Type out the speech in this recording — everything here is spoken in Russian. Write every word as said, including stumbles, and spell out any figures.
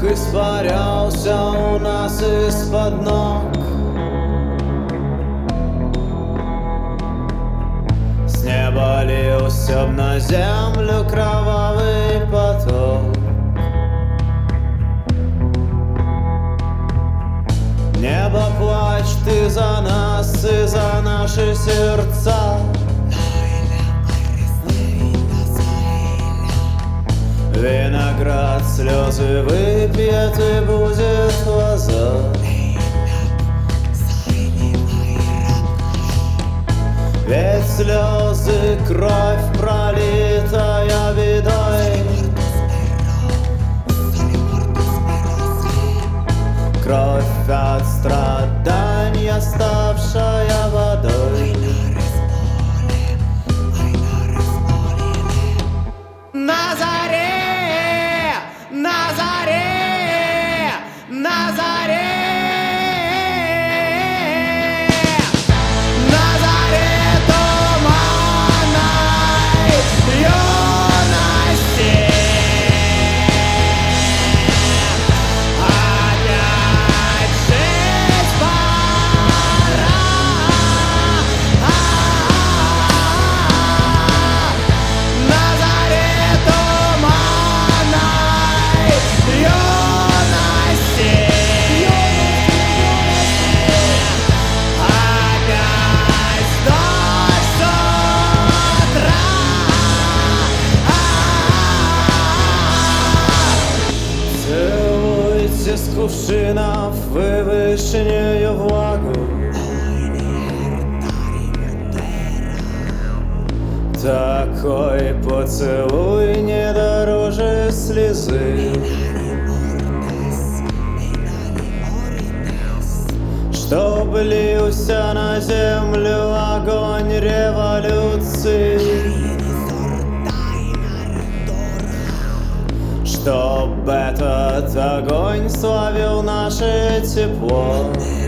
испарялся у нас из-под ног. С неба лился на землю кровавый поток. Небо, плачь ты за нас и за наши сердца. Виноград слезы выпьет и будет лоза. Ведь слезы — кровь, пролитая бедой. Кровь от страдания, ставшая водой. На заре, на заре, на заре, на заре туманной юности опять жить пора. На заре из кувшинов вы вышнюю влагу. Такой поцелуй не дороже слезы, чтоб лился на землю огонь революции, чтоб этот огонь славил наше тепло.